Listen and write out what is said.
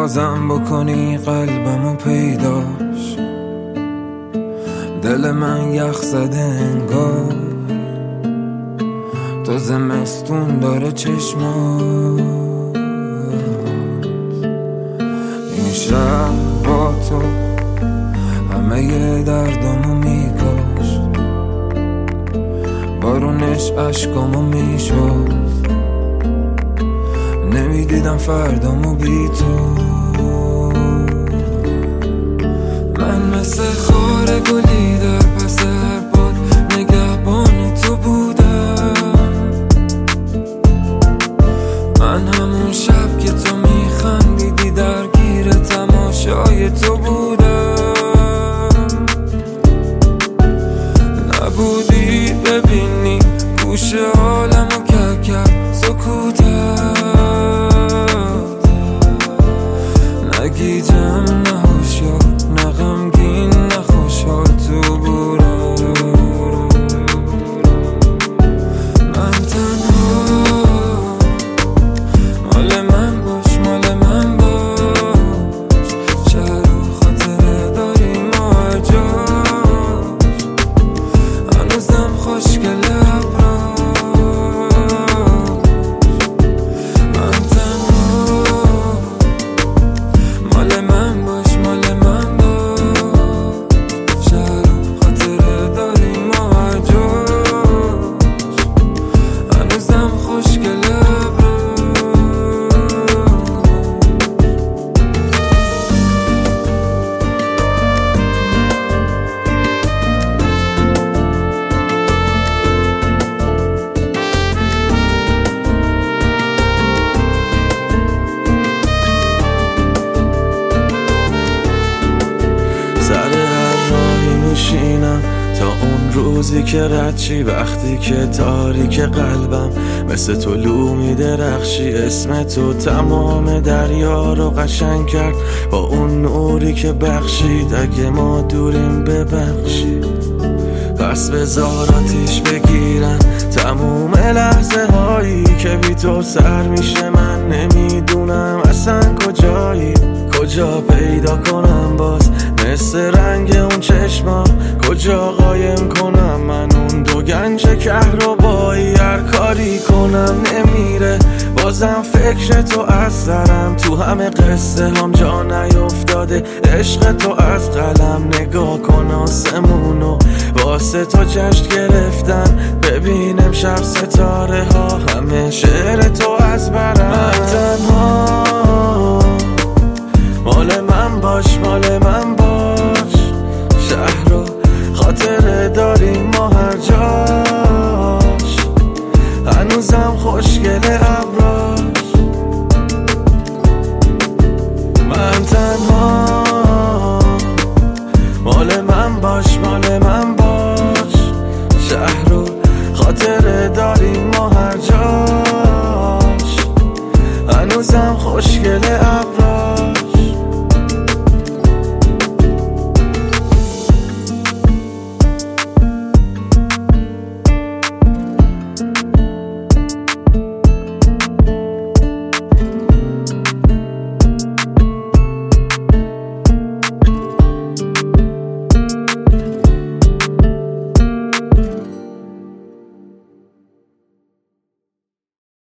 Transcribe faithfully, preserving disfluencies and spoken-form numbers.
بازم بکنی قلبمو پیداش، دل من یخ زده انگار تو زمستون داره چشمات. این شهر با تو همه ی دردامو میکاشت، بارونش عشقامو میشد، نمیدیدم فردامو بی تو. من مثل خار گلی در پس هر باد نگهبان تو بودم، من همون شب که تو میخندیدی درگیر تماشای تو بودم. نبودی ببینی گوش عالمو که کرد سکوتت، نگیجم نه هوشیار نه غمگین نه خوشحال تو بودم. من تنها مال من باش مال من باش، شهر و خاطره داریم ما هر جاش، هنوزم خوشگله سر هر راهی میشینم تا اون روزی که رد چی، وقتی که تاریک قلبم مثل تو لو میدرخشی. اسم تو تمام دریا رو قشنگ کرد با اون نوری که بخشید، اگه ما دوریم ببخشید. پس بذار آتیش بگیرن تموم لحظه هایی که بی تو سر میشه. من نمیدونم اصلا کجایی، کجا پیدا کنم باز مثل رنگ اون چشما، کجا قایم کنم من اون دو گنج کهربایی. هر کاری کنم نمیره بازم فکر تو از سرم، تو همه قصه هم جا نیفتاده عشق تو از قلم. نگاه کن آسمونو واسه تو جشن گرفتن، ببین امشب ستاره ها همه شعر تو از برم. من تنها مال من باش مال من باش، شهر رو خاطره داریم ما هر جاش، هنوزم خوشگله ابراش. من تنها مال من باش مال من باش، شهر رو خاطره داریم ما هر جاش، هنوزم خوشگله ابراش.